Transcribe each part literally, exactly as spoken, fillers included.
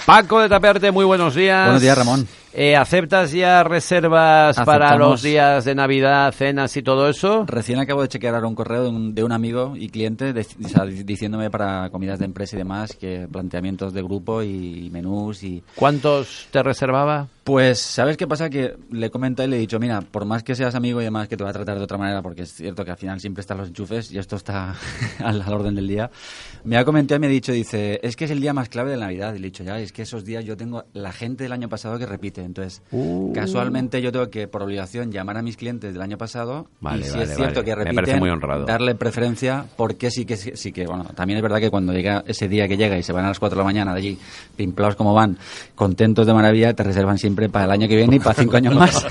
Paco de Tapearte, muy buenos días. Buenos días, Ramón. Eh, ¿Aceptas ya reservas Aceptamos. para los días de Navidad, cenas y todo eso? Recién acabo de chequear ahora un correo de un, de un amigo y cliente de, o sea, diciéndome para comidas de empresa y demás, que planteamientos de grupo y, y menús y... ¿Cuántos te reservaba? Pues, ¿sabes qué pasa? Que le he comentado y le he dicho, mira, por más que seas amigo y demás, que te va a tratar de otra manera, porque es cierto que al final siempre están los enchufes y esto está al, al orden del día. Me ha comentado y me ha dicho, dice, es que es el día más clave de Navidad. Y le he dicho, ya, es que esos días yo tengo la gente del año pasado que repite. Entonces, uh. casualmente yo tengo que, por obligación, llamar a mis clientes del año pasado. Vale, y si vale, es cierto vale. que repiten, me parece muy honrado. Darle preferencia, porque sí que, sí que, bueno, también es verdad que cuando llega ese día que llega y se van a las cuatro de la mañana de allí, pimplaos como van, contentos de maravilla, te reservan siempre para el año que viene y para cinco años más.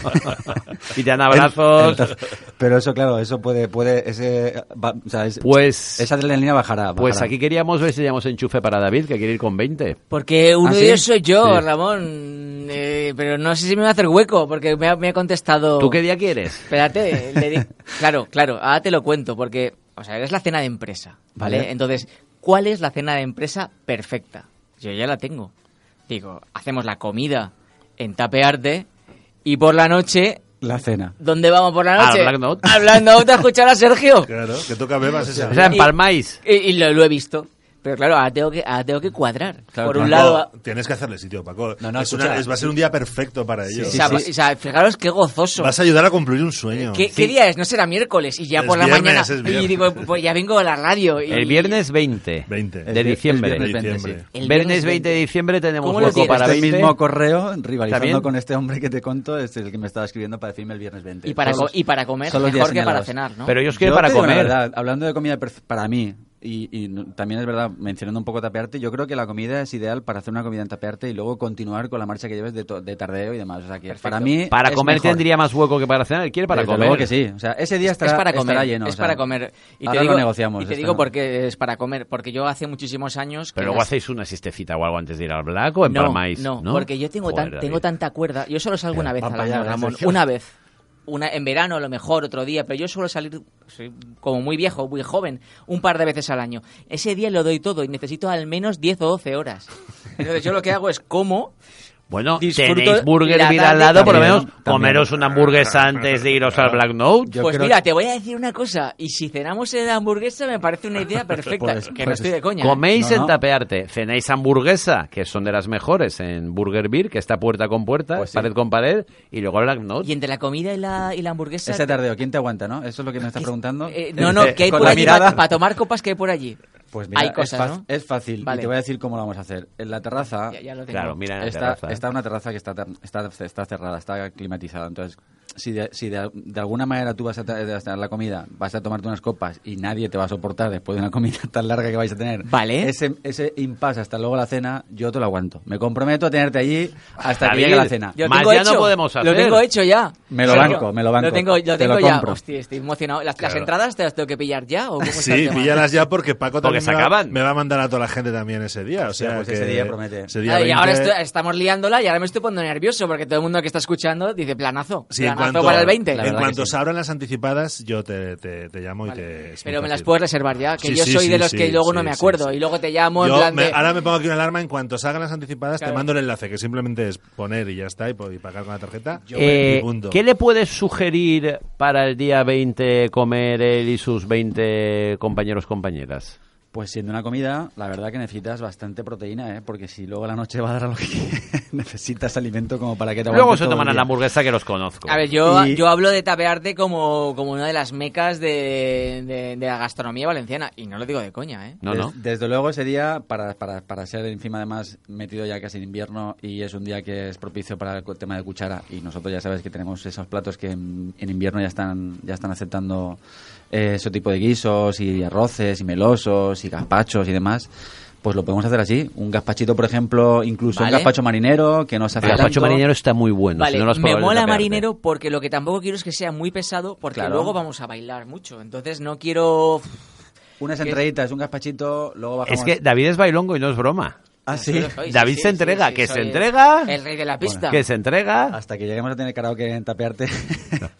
Y te dan abrazos. Entonces, pero eso, claro, eso puede, puede ese, va, o sea, es, pues, esa adrenalina bajará, bajará. Pues aquí queríamos ver si teníamos enchufe para David, que quiere ir con veinte. Porque uno ¿Ah, de sí? ellos soy yo, Sí. Ramón. Eh, pero no sé si me va a hacer hueco, porque me ha, me ha contestado... ¿Tú qué día quieres? Espérate, le di... claro, claro, ahora te lo cuento, porque, o sea, es la cena de empresa, ¿vale? Vale. Entonces, ¿cuál es la cena de empresa perfecta? Yo ya la tengo. Digo, hacemos la comida en Tapearte y por la noche... La cena. ¿Dónde vamos por la Al noche? Black Note. Al Black Note a escuchar a Sergio. Claro, que toca bebas esa. O sea, empalmáis. Y, y lo, lo he visto. Pero claro, ahora tengo que, ahora tengo que cuadrar. Claro, por un Paco, lado... tienes que hacerle sitio, Paco. No, no, es una- escucha. es- va a ser un día perfecto para ellos. o, sea, sí, sí. o sea, fijaros qué gozoso. Vas a ayudar a cumplir un sueño. ¿Qué, Sí. ¿Qué día es? No será miércoles y ya Es por la viernes, mañana es viernes. y digo, pues ya vengo a la radio. Y, El viernes veinte. veinte. De diciembre. Es De viernes veinte, diciembre. sí. El Viernes veinte de diciembre tenemos ¿Cómo lo hueco tienes? para Este veinte. mismo correo, ¿Está rivalizando bien? con este hombre que te conto, es el que me estaba escribiendo para decirme el viernes veinte. y para, Son co- los- y para comer, son los mejor días que para señalados. cenar, ¿no? Pero ellos quieren Yo para te digo la comer. verdad, hablando de comida perf- para mí, y, y no- también es verdad, mencionando un poco Tapearte, yo creo que la comida es ideal para hacer una comida en Tapearte y luego continuar con la marcha que lleves de, to- de tardeo y demás. O sea que Perfecto. para mí Para es comer mejor. tendría más hueco que para cenar. Él quiere para Desde comer. luego que sí. O sea, ese día estará, es para comer, estará lleno. es o sea, para comer. Y te ahora digo, lo negociamos. y te esto digo no. por qué es para comer, porque yo hace muchísimos años que Pero luego las- hacéis una siestecita o algo antes de ir al Black o no, empalmáis. no, No, porque yo tengo, tan- Joder, tengo David. tanta cuerda. Yo solo salgo una vez va al para año, allá, Ramón. Sergio. Una vez. Una, en verano a lo mejor, otro día, pero yo suelo salir soy como muy viejo, muy joven, un par de veces al año. Ese día lo doy todo y necesito al menos diez o doce horas. Entonces yo lo que hago es como... Bueno, Disfruto tenéis Burger la Beer al tarde lado, por lo también, menos también. comeros una hamburguesa antes de iros al Black Note. Yo pues creo- mira, te voy a decir una cosa. Y si cenamos en la hamburguesa me parece una idea perfecta. Pues- que no pues- estoy de coña. ¿eh? Coméis No, en no. Tapearte, cenáis hamburguesa, que son de las mejores en Burger Beer, que está puerta con puerta, Pues sí. pared con pared, y luego el Black Note. Y entre la comida y la, y la hamburguesa... Ese tardeo, ¿quién te aguanta, no? Eso es lo que me estás es- preguntando. eh, no, no, que hay Con por la allí mirada. para tomar copas que hay por allí. Pues mira, hay es, cosas, fa- ¿no? es fácil. Vale. Y te voy a decir cómo lo vamos a hacer. En la terraza... Ya, ya lo tengo. Claro, mira en la Está, terraza. está una terraza que está, está, está cerrada, está climatizada. Entonces, si, de, si de, de alguna manera tú vas a tener la comida, vas a tomarte unas copas y nadie te va a soportar después de una comida tan larga que vais a tener, Vale. ese, ese impasse hasta luego la cena, yo te lo aguanto. Me comprometo a tenerte allí hasta David, que llegue la cena. Yo Más tengo ya hecho, no podemos hacer. Lo tengo hecho ya. Me lo Sergio, banco, me lo banco. Lo tengo, lo Te tengo lo ya. compro. Hostia, estoy emocionado. ¿Las, las Claro. entradas te las tengo que pillar ya? ¿O cómo está el Sí, tema? píllalas ya porque Paco Porque también se me va, acaban. me va a mandar a toda la gente también ese día. O Hostia, sea pues que ese día promete. ese día Ah, y ahora veinte, estoy- estamos liándola y ahora me estoy poniendo nervioso porque todo el mundo que está escuchando dice planazo. sí, en planazo cuanto, para el veinte. La en verdad cuanto que sí. se abran las anticipadas, yo te, te, te llamo Vale. y te... es muy Pero me las fácil. puedes reservar ya, que Sí, yo sí, soy de sí, los sí, que luego no sí, me sí, acuerdo sí. y luego te llamo en Yo plan me- de... ahora me pongo aquí una alarma, en cuanto salgan las anticipadas Claro. te mando el enlace, que simplemente es poner y ya está, y, po- y pagar con la tarjeta. Eh, y punto. ¿Qué le puedes sugerir para el día veinte comer él y sus veinte compañeros compañeras? Pues siendo una comida, la verdad que necesitas bastante proteína, ¿eh? Porque si luego la noche va a dar a lo que necesitas alimento como para que te Luego aguantes se todo el toman la día. hamburguesa, que los conozco. A ver, yo, Y- yo hablo de Tapearte como, como una de las mecas de, de, de la gastronomía valenciana. Y no lo digo de coña, ¿eh? No, Des- no. Desde luego ese día, para, para, para ser encima además metido ya casi en invierno y es un día que es propicio para el cu- tema de cuchara y nosotros ya sabes que tenemos esos platos que en, en invierno ya están, ya están aceptando eh, ese tipo de guisos y arroces y melosos y gazpachos y demás, pues lo podemos hacer así. Un gazpachito, por ejemplo, incluso Vale. un gazpacho marinero que no se hace El gazpacho tanto. marinero está muy bueno. Vale, si no lo has me probado, mola es de Tapearte. marinero porque lo que tampoco quiero es que sea muy pesado porque Claro. luego vamos a bailar mucho. Entonces no quiero... Unas ¿Qué? entraditas, un gazpachito, luego bajamos... Es que David es bailongo y no es broma. Ah, sí. Soy, sí, David sí, se entrega, sí, que sí, se soy entrega. El rey de la pista. Que se entrega. Hasta que lleguemos a tener karaoke en Tapearte.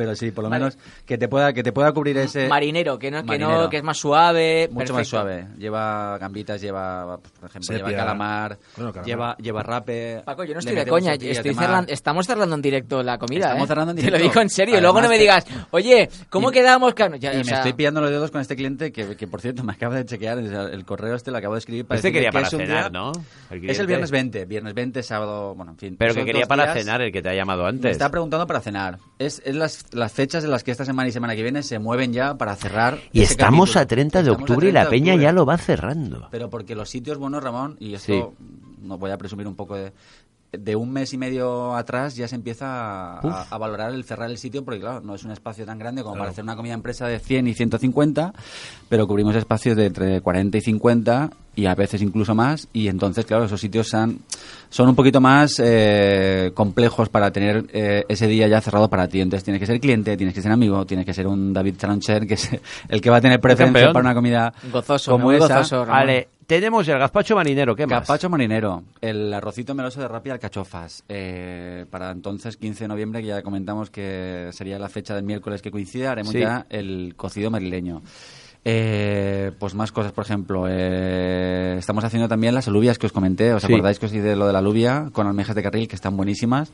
pero sí, por lo menos que te pueda que te pueda cubrir ese Marinero, que no, que Marinero. no, que es más suave. Mucho perfecto. más suave. Lleva gambitas, lleva, por ejemplo, Sepia. lleva calamar, Bueno, calamar. lleva lleva rape. Paco, yo no le estoy de metemos coña, tortillas estoy de mar. cerrando, estamos cerrando en directo la comida, Estamos ¿eh? cerrando en Te lo directo. digo en serio, y luego no Además, me te- digas, oye, ¿cómo y- quedamos? Claro, ya, Y o me sea, estoy pillando los dedos con este cliente que, que, por cierto, me acaba de chequear. O sea, el correo este lo acabo de escribir para Este decirle quería que para es un cenar, día- ¿no? Es el cliente. viernes veinte. Viernes veinte, sábado, bueno, en fin. Pero esos que quería dos para días cenar el que te ha llamado Me antes. está preguntando para cenar. Es, es las, las fechas en las que esta semana y semana que viene se mueven ya para cerrar. Y ese estamos capítulo. a treinta de Estamos a octubre y treinta la de peña octubre. ya lo va cerrando. Pero porque los sitios buenos, Ramón, y esto no voy a presumir un poco de... De un mes y medio atrás ya se empieza a, a valorar el cerrar el sitio porque, claro, no es un espacio tan grande como Claro. para hacer una comida empresa de cien y ciento cincuenta, pero cubrimos espacios de entre cuarenta y cincuenta y a veces incluso más, y entonces, claro, esos sitios son, son un poquito más eh, complejos para tener eh, ese día ya cerrado para ti. Entonces tienes que ser cliente, tienes que ser amigo, tienes que ser un David Charoncher, que es el que va a tener preferencia campeón. para una comida Gozoso, como muy esa. gozoso, Ramón. Vale, tenemos el gazpacho marinero, ¿qué más? Gazpacho marinero, el arrocito meloso de rapi y alcachofas. Eh, para entonces, quince de noviembre, que ya comentamos que sería la fecha del miércoles que coincide, haremos Sí. ya el cocido madrileño. Eh, pues más cosas, por ejemplo, eh, estamos haciendo también las alubias que os comenté. ¿Os Sí. acordáis que os hice lo de la alubia con almejas de carril, que están buenísimas?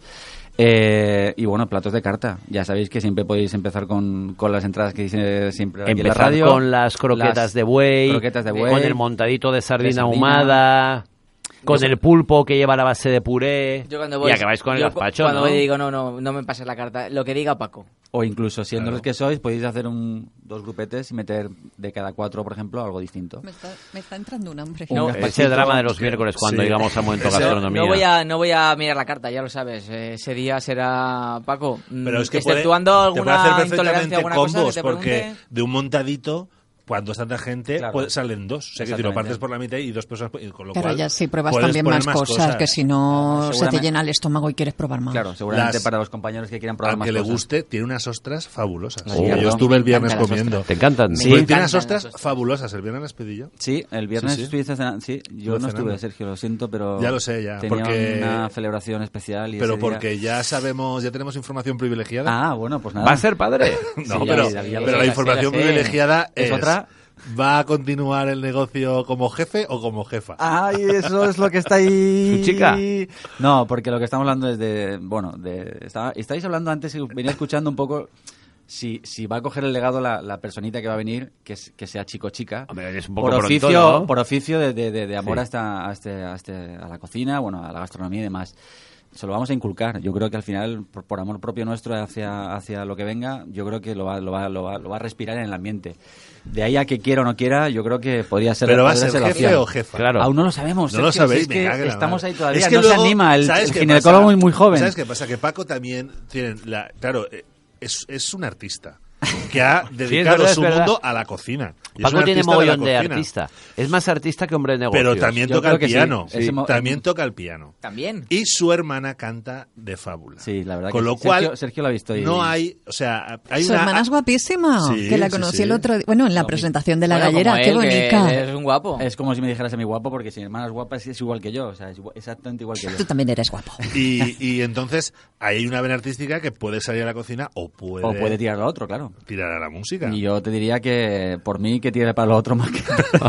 Eh, y bueno, platos de carta. Ya sabéis que siempre podéis empezar con, con las entradas que dice siempre aquí en la Empezar radio. con las croquetas Las de buey, croquetas de buey, con el montadito de sardina, de sardina. ahumada, con Yo- el pulpo que lleva la base de puré, Yo cuando voy, y acabáis con el yo gazpacho, cuando ¿no? voy digo, no, no, no me pases la carta, lo que diga Paco. O incluso, siendo Claro. los que sois, podéis hacer un, dos grupetes y meter de cada cuatro, por ejemplo, algo distinto. Me está, me está entrando un hambre. Un No, gazpachito. Ese drama de los miércoles cuando Sí. llegamos al momento Ese- gastronomía. No voy a no voy a mirar la carta, ya lo sabes. eh, Ese día será Paco. mm, Pero es que puede, exceptuando te puede alguna hacer intolerancia, perfectamente alguna cosa que combos, te porque pregunte. de un montadito, cuando es tanta gente, Claro. pues salen dos. O sea, que si lo Exactamente. partes por la mitad y dos personas, y con lo Pero cual ya sí pruebas puedes también poner más cosas, que si no se te Seguramente. llena el estómago y quieres probar más. Claro, seguramente Las- para los compañeros que quieran probar Al más que le cosas. guste, tiene unas ostras fabulosas. Sí, Que claro. yo estuve el Me viernes encantan las comiendo. ¿Te encantan? Sí. Pues Me tiene unas encantan ostras las ostras. fabulosas. ¿El viernes las pedí yo? Sí, el viernes Sí, sí. estuviste cenando. Sí, yo Estuve no estuve, cenando. Sergio, lo siento, pero... Ya lo sé, ya, Tenía porque- una celebración especial y Pero ese día- porque ya sabemos, ya tenemos información privilegiada. Ah, bueno, pues nada. ¿Va a ser padre? No, Sí, pero, ya- ya lo pero sé, la ya información sé, ya sé. privilegiada ¿Es es, otra? ¿va a continuar el negocio como jefe o como jefa? Ay, eso es lo que está ahí. ¿Su chica? No, porque lo que estamos hablando es de... Bueno, de, estaba- estáis hablando antes, y venía escuchando un poco... Si, si va a coger el legado la, la personita que va a venir, que, es- que sea chico o chica, Hombre, es un poco por pronto, oficio, ¿no? por oficio de, de- de- de amor Sí. a, esta, a, este, a, este, a la cocina, bueno, a la gastronomía y demás. Se lo vamos a inculcar. Yo creo que al final, por, por amor propio nuestro hacia, hacia lo que venga, yo creo que lo va, lo, va, lo, va, lo va a respirar en el ambiente. De ahí a que quiera o no quiera, yo creo que podría ser... ¿Pero va a podría ser la jefe opción. o jefa? Claro. Aún no lo sabemos. No lo Sergio, si sabéis, es me que cago en la estamos madre. ahí todavía. Es que no luego, se anima. El, ¿sabes el qué ginecólogo pasa? es muy joven. ¿Sabes qué pasa? Que Paco también tiene la, claro, eh, es, es un artista que ha dedicado verdad, es su verdad. mundo a la cocina. Y es Paco un tiene artista mogollón la de, cocina. artista. Es más artista que hombre de negocios. Pero también Yo toca creo el que sí. piano. Ese mo- También toca el piano. También. Y su hermana canta de fábula. Sí, la verdad Con que lo sí. cual, Sergio, Sergio lo ha visto. Y... no hay, o sea, hay Su una... hermana es guapísima, Sí, que la sí, conocí sí. el otro día. Bueno, en la No, presentación de la Bueno, gallera, como qué él, que bonita. Es un guapo. Es como si me dijeras a mi guapo, porque si mi hermana es guapa es, es igual que yo. O sea, es igual- exactamente igual que yo. Tú también eres guapo. Y, y entonces ahí hay una vena artística que puede salir a la cocina o puede, O puede tirar a otro, claro. tirar a la música. Y yo te diría que por mí que tire para lo otro más que...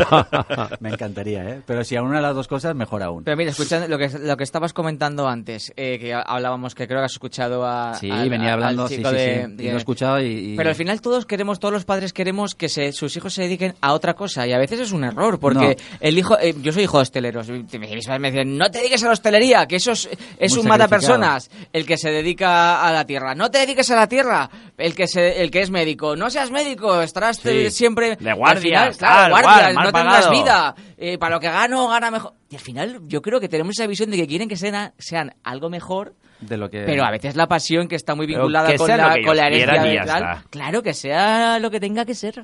Me encantaría, ¿eh? Pero si a una de las dos cosas, mejor aún. Pero mira, escuchando lo que, lo que estabas comentando antes, eh, que hablábamos, que creo que has escuchado a, Sí, al- venía al hablando, sí, chico sí, de- sí. Y de- lo he escuchado y... y- Pero al final todos queremos, todos los padres queremos que se, sus hijos se dediquen a otra cosa y a veces es un error porque No. el hijo, eh, yo soy hijo de hosteleros, y mis padres me decían, no te dediques a la hostelería, que eso es, es Muy un matapersonas, el que se dedica a la tierra, no te dediques a la tierra, el que se, el que es médico, no seas médico, estarás Sí. eh, siempre De guardias, al final, claro, tal, guardias, guard, mal no tendrás pagado. vida, eh, para lo que gano, gana mejor. Y al final yo creo que tenemos esa visión de que quieren que sean, sean algo mejor. de lo que... Pero a veces la pasión que está muy Pero vinculada que con sea lo la, que con la ellos herencia quieran y de ya tal, está. claro que sea lo que tenga que ser.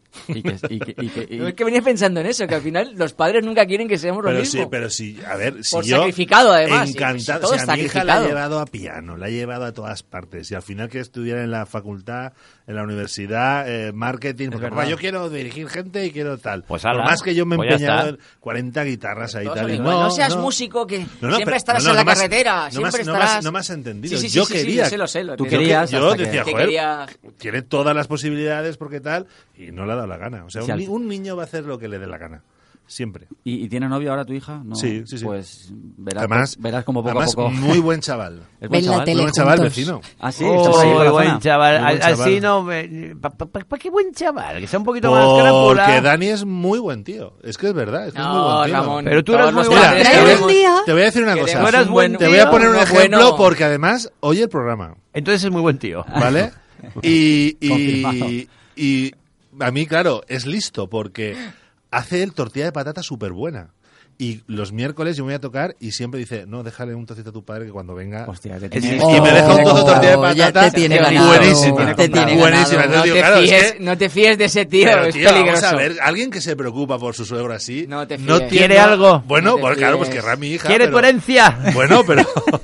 Y que, y que, y que, y- No, es que venía pensando en eso, que al final los padres nunca quieren que seamos lo Pero mismo. sí, pero sí, a ver, si Por yo... sacrificado, además, sí, Encantado. todo O sea, mi hija la ha sacrificado. llevado a piano, la ha llevado a todas partes. Y al final que estudiara en la facultad, en la universidad, eh, marketing... Porque, papá, yo quiero dirigir gente y quiero tal. Pues Por ala, más que yo me he pues ya empeñado está. en cuarenta guitarras ahí y Todos tal. son Y igual. no, no seas no. músico, que No, no, siempre pero- estarás no, no, en la no me has- carretera, no me has- siempre no me has- estarás... no me has entendido. Sí, sí, sí, Yo sí, sí, quería- lo sé, lo sé. Lo Tú sé. querías Yo hasta que- decía, que joder, quería- tiene todas las posibilidades porque tal, y no le ha dado la gana. O sea, Sí, un, al- ni- un niño va a hacer lo que le dé la gana. Siempre. ¿Y, y tiene novio ahora tu hija? No, Sí, sí, sí. Pues verás, Además, verás como poco además, a poco... muy buen chaval. ¿Es buen Ven la chaval? tele. Muy buen chaval, juntos. vecino. Ah, sí, Oh, está por ahí por la buen zona. chaval. Muy buen Así chaval. no... me- pa- pa- pa- pa- qué buen chaval, que sea un poquito más crápula. Porque Dani es muy buen tío. Es que es verdad, es que es muy No, buen tío. Ramón. Pero tú todos eres muy los bueno. padres Mira, Trae queremos- un día. Te voy a decir una cosa. queremos Tú eres un buen buen Te voy a tío, poner un uno ejemplo bueno. porque además oye el programa, Entonces es muy buen tío. ¿vale? Y, Confirmado. y, y a mí, claro, es listo porque hace el tortilla de patata súper buena. Y los miércoles yo me voy a tocar y siempre dice, no, déjale un trocito a tu padre que cuando venga... Hostia, te Es- tiene- y me deja un trozo de tortilla de Oh, ya patata te tiene ganado. buenísima. Te tiene buenísima. ganado. No Entonces, te, digo, claro, es fíes, que- no te fíes de ese tío, Pero, es tío, vamos peligroso. a ver, alguien que se preocupa por su suegro así... No te no fíes. tiene- ¿Quiere algo? Bueno, No te pues claro, pues fíes. querrá mi hija. ¿Quiere pero- tu herencia? Bueno, pero...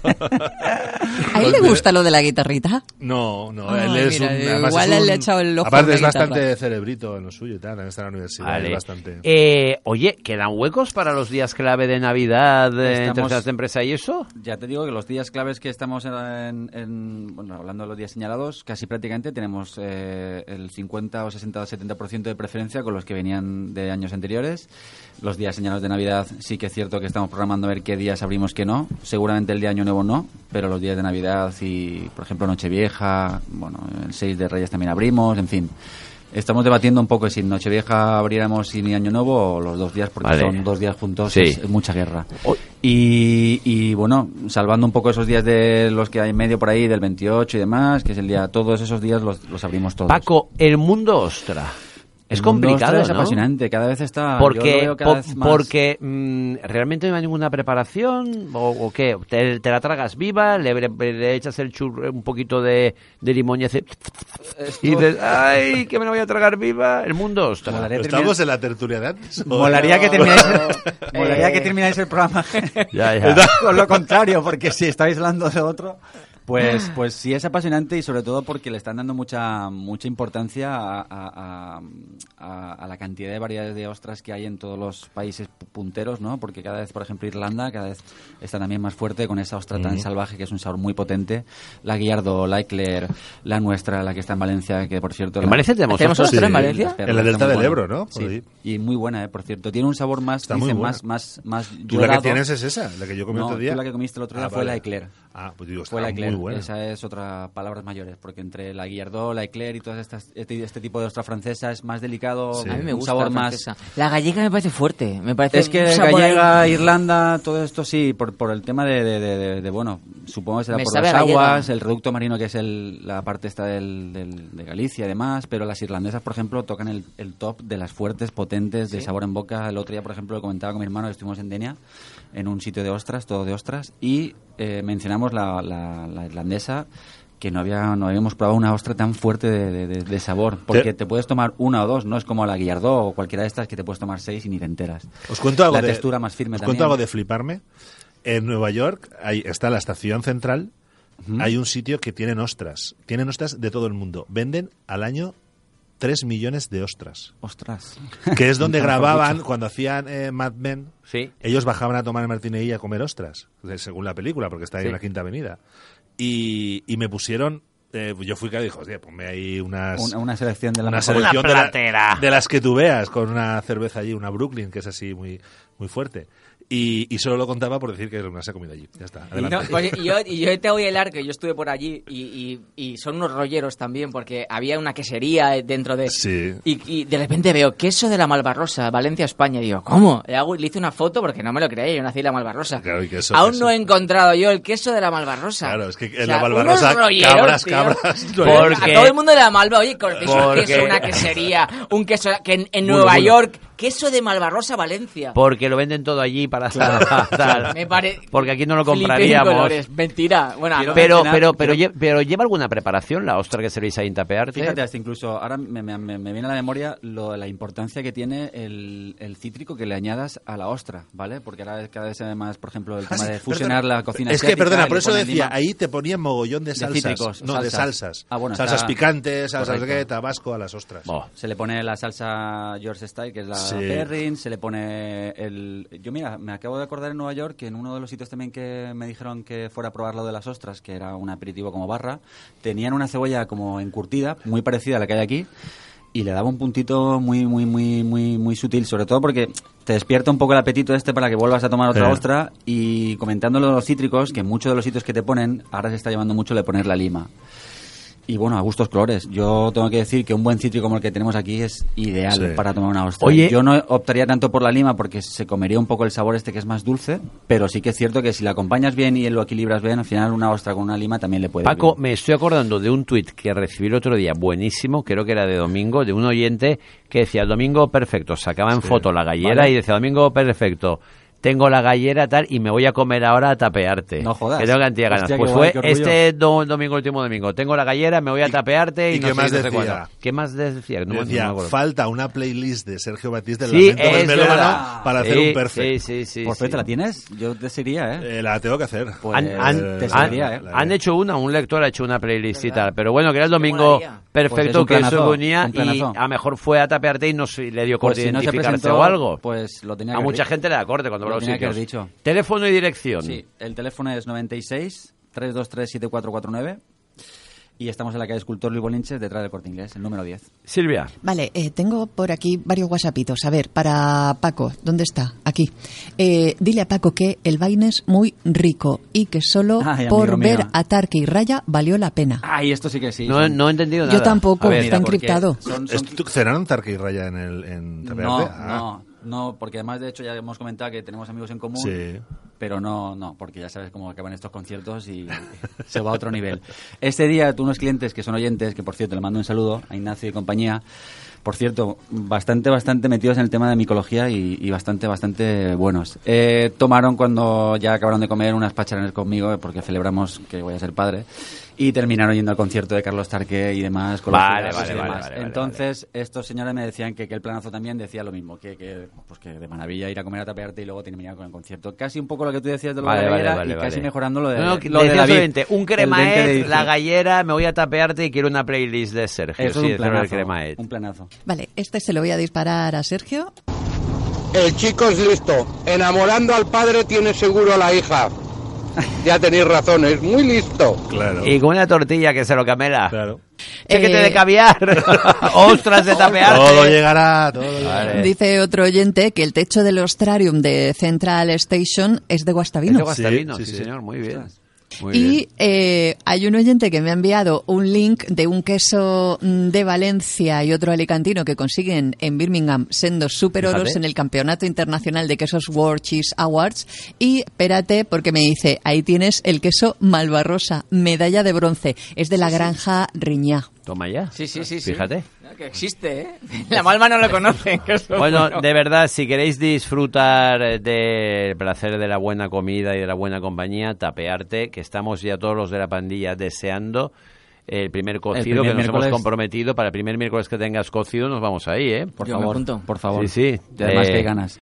¿A él le gusta lo de la guitarrita? No, no, Ay, él es mira, un... además igual es él un- le ha echado el ojo a Aparte una es guitarra. bastante cerebrito en lo suyo y tal, también está en la universidad, Vale. es bastante... Eh, oye, ¿quedan huecos para los días clave de Navidad eh, en Estamos- terceras de empresa y eso? Ya te digo que los días claves que estamos en, en- bueno, hablando de los días señalados, casi prácticamente tenemos eh, el cincuenta o sesenta o setenta por ciento de preferencia con los que venían de años anteriores. Los días señalados de Navidad sí que es cierto que estamos programando a ver qué días abrimos, qué no. Seguramente el día Año Nuevo no, pero los días de Navidad y, por ejemplo, Nochevieja, bueno, el seis de Reyes también abrimos, en fin. Estamos debatiendo un poco si en Nochevieja abriéramos sin Año Nuevo o los dos días, porque Vale. son dos días juntos, Sí. es, es mucha guerra. Y, y, bueno, salvando un poco esos días de los que hay en medio por ahí, del veintiocho y demás, que es el día, todos esos días los, los abrimos todos. Paco, el mundo ostra. Es El mundo, complicado, ostras, es ¿no? apasionante, cada vez está... yo lo Porque, veo cada po- vez más- porque mm, realmente no hay ninguna preparación o, o qué, te, te la tragas viva, le, le- le echas el churro, un poquito de, de limón y hace y dices, ay, que me la voy a tragar viva, el mundo ostra. Molaría ¿Estamos en la tertulia de antes? ¿O- Molaría que termináis, Eh. molaría que termináis el programa Ya, ya. con lo contrario, porque si estáis hablando de otro, pues, pues sí es apasionante y sobre todo porque le están dando mucha mucha importancia a, a- a- a la cantidad de variedades de ostras que hay en todos los países pu- punteros, ¿no? Porque cada vez, por ejemplo, Irlanda cada vez está también más fuerte con esa ostra tan salvaje que es un sabor muy potente. La Guillardo, la Eclair, la nuestra, la que está en Valencia, que por cierto... ¿En la- Valencia tenemos ¿Tenemos ostras? ostra en Valencia? Las perlas, En la está delta muy del buena. Ebro, ¿no? Por Sí, ahí. y muy buena, eh, por cierto. Tiene un sabor más, Está muy dicen, buena. más, más, más Tú la que yodado. tienes es esa, la que yo comí No, otro día. tú la que comiste el otro día Ah, fue vale. la Eclair. Ah, pues digo, Fue la está Eclair. muy buena. Esa es otra palabras mayores, porque entre la Guillardó, la Eclair y todas estas este, este tipo de ostra francesa es más delicado, Sí. A mí me un gusta sabor la más. francesa. La gallega me parece fuerte. Me parece Es que un sabor gallega, ahí- Irlanda, todo esto sí, por, por el tema de, de, de- de- de, bueno, supongo que será Me por sabe las a gallega. aguas, el reducto marino que es el, la parte esta del, del- de Galicia y demás, pero las irlandesas, por ejemplo, tocan el, el top de las fuertes, potentes, de sabor en boca. El otro día, por ejemplo, lo comentaba con mi hermano, que estuvimos en Denia, en un sitio de ostras, todo de ostras, y eh, mencionamos la, la, la irlandesa, que no había no habíamos probado una ostra tan fuerte de, de- de- de sabor, porque Te- te puedes tomar una o dos, no es como la Guillardó o cualquiera de estas que te puedes tomar seis y ni te enteras. Os cuento algo La de, textura más firme os también. cuento algo de fliparme. En Nueva York hay, está la estación central. Hay un sitio que tienen ostras. Tienen ostras de todo el mundo. Venden al año tres millones de ostras. Ostras. Que es donde Nunca mejor grababan, dicho. cuando hacían eh, Mad Men. Sí. Ellos bajaban a tomar el Martínez y a comer ostras, según la película, porque está ahí Sí. en la Quinta Avenida. Y, y me pusieron... eh, yo fui claro y dijo, hostia, ponme ahí unas... Una, una selección de la una mejor. selección Una de, la- platera. de las que tú veas, con una cerveza allí, una Brooklyn, que es así muy, muy fuerte. Y, y solo lo contaba por decir que no se ha comido allí. Ya está, Y, no, adelante. pues, y yo, y yo te voy a hilar, que yo estuve por allí y, y- y son unos rolleros también, porque había una quesería dentro de... Sí. Y, y de repente veo queso de la Malvarrosa, Valencia, España. Y digo, ¿cómo? Le, hago, le hice una foto porque no me lo creía, yo nací en la Malvarrosa. Claro, y queso, Aún queso. no he encontrado yo el queso de la Malvarrosa. Claro, es que en O sea, la Malvarrosa, unos rolleros, cabras, tío. cabras. Porque- A todo el mundo de la Malva, oye, conocéis un Porque- queso, una quesería, un queso que en, en Muy Nueva bueno. York Queso de Malvarrosa, Valencia. Porque lo venden todo allí para Claro. tal. Me pare... Porque aquí no lo Flipé en compraríamos. colores. Mentira. Bueno, Quiero no. Pero, mencionar- pero, pero, quiero- lle- pero lleva alguna preparación la ostra que servís ahí en Tapearte. Fíjate, hasta incluso ahora me, me- me- me viene a la memoria lo, la importancia que tiene el, el cítrico que le añadas a la ostra, ¿vale? Porque ahora cada vez se ve más, por ejemplo, el Ah, tema sí, de fusionar perdona. la cocina Es que, asiática, perdona, le por eso ponen decía, lima. ahí te ponían mogollón de salsas. cítricos, no, de salsas. salsas. Ah, bueno, salsas está- picantes, salsas Correcto. de tabasco a las ostras. Oh. Se le pone la salsa George Style, que es la Sí. perrin, se le pone el... Yo, mira, me acabo de acordar en Nueva York que en uno de los sitios también que me dijeron que fuera a probar lo de las ostras, que era un aperitivo como barra, tenían una cebolla como encurtida, muy parecida a la que hay aquí, y le daba un puntito muy, muy, muy, muy, muy sutil, sobre todo porque te despierta un poco el apetito este para que vuelvas a tomar otra Sí. ostra, y comentando lo de los cítricos, que en muchos de los sitios que te ponen, ahora se está llevando mucho de poner la lima. Y bueno, a gustos colores. Yo tengo que decir que un buen cítrico como el que tenemos aquí es ideal Sí. para tomar una ostra. Oye. Yo no optaría tanto por la lima porque se comería un poco el sabor este que es más dulce, pero sí que es cierto que si la acompañas bien y lo equilibras bien, al final una ostra con una lima también le puede ir Paco, bien. me estoy acordando de un tuit que recibí el otro día, buenísimo, creo que era de domingo, de un oyente que decía, el domingo perfecto, sacaba en foto la gallera Vale. y decía, domingo perfecto, tengo la gallera tal y me voy a comer ahora a Tapearte. No jodas. Que tengo cantidad de ganas. Hostia, Pues qué guay, fue qué orgullo. este do- domingo, último domingo, tengo la gallera, me voy a Tapearte y, y no qué sé, más no sé decía? cuándo. ¿Qué más decía? No, me- no Decía, me acuerdo. falta una playlist de Sergio Batista del Sí, lamento del es melómano verdad. para hacer Sí, un perfect. Sí, sí, sí. Por sí. cierto, ¿la tienes? Yo te seguiría, ¿eh? Eh, la tengo que hacer. Pues, Han, han- te han- seguiría, ¿eh? han hecho una, un lector ha hecho una playlist y tal, pero bueno, que era el Sí, domingo molaría. Pues es perfecto un que eso planazo, venía un y planazo. a lo mejor fue a Tapearte y no se- le dio Pues corte si no se identificarse presentó, o algo. pues lo tenía A que mucha haber- gente le da corte cuando lo va a los tenía que sitios. haber dicho. Teléfono y dirección. Sí, el teléfono es noventa y seis, trescientos veintitrés, setenta y cuatro cuarenta y nueve y estamos en la calle Escultor Luis Bolinches, detrás del Corte Inglés, el número diez. Silvia. Vale, eh, tengo por aquí varios whatsappitos. A ver, para Paco, ¿dónde está? Aquí. Eh, dile a Paco que el vaina es muy rico y que solo Ay, por amigo mío. ver a Tarque y Raya valió la pena. Ay, esto sí que sí. No, son- no he entendido nada. Yo tampoco, A ver, está Mira, porque encriptado. son- son- ¿Est- ¿Cenaron Tarque y Raya en, el, en Tapearte? No, Ah, no, no, porque además de hecho ya hemos comentado que tenemos amigos en común, Sí. pero no, no, porque ya sabes cómo acaban estos conciertos y se va a otro nivel. Este día, tú unos clientes que son oyentes, que por cierto le mando un saludo a Ignacio y compañía, por cierto, bastante, bastante metidos en el tema de micología y, y bastante, bastante buenos. Eh, tomaron cuando ya acabaron de comer unas pacharanes conmigo, eh, porque celebramos que voy a ser padre, y terminaron yendo al concierto de Carlos Tarque y demás. Con los Vale, cigarros vale, y vale, demás. vale, vale, Entonces, estos señores me decían que, que el planazo también decía lo mismo, que, que, pues que de maravilla ir a comer a Tapearte y luego terminar con el concierto. Casi un poco lo que tú decías de lo Vale, de la vale, gallera vale, y casi vale. mejorando lo de, No, no, que lo de decía David. solamente, un El veinte de cremaet, diciembre. la gallera, me voy a Tapearte y quiero una playlist de Sergio. Eso sí, es un de Sergio el planazo, cremaet. un planazo. Vale, este se lo voy a disparar a Sergio. El chico es listo. Enamorando al padre tiene seguro a la hija. Ya tenéis razón, es muy listo. Claro. Y con una tortilla que se lo camela. Claro. Chequete Eh, de caviar. Ostras de Tapearte. Todo llegará, todo llegará. Vale. Dice otro oyente que el techo del Ostrarium de Central Station es de Guastavino. Es de Guastavino, Sí, sí, sí, sí. señor, muy bien. Muy bien. Y eh, hay un oyente que me ha enviado un link de un queso mm, de Valencia y otro alicantino que consiguen en Birmingham siendo super oros Fíjate. en el Campeonato Internacional de Quesos World Cheese Awards. Y espérate, porque me dice, ahí tienes el queso Malvarrosa, medalla de bronce. Es de la granja Riñá. Toma ya. Sí, sí, sí. sí. Fíjate. Que existe, ¿eh? La Malva no lo conocen. que eso es Bueno, de verdad, si queréis disfrutar del placer de la buena comida y de la buena compañía, Tapearte, que estamos ya todos los de la pandilla deseando el primer cocido primer que nos miércoles. hemos comprometido. Para el primer miércoles que tengas cocido nos vamos ahí, ¿eh? Por Yo me favor, apunto. por favor. Sí, sí. Y además Eh, que hay ganas.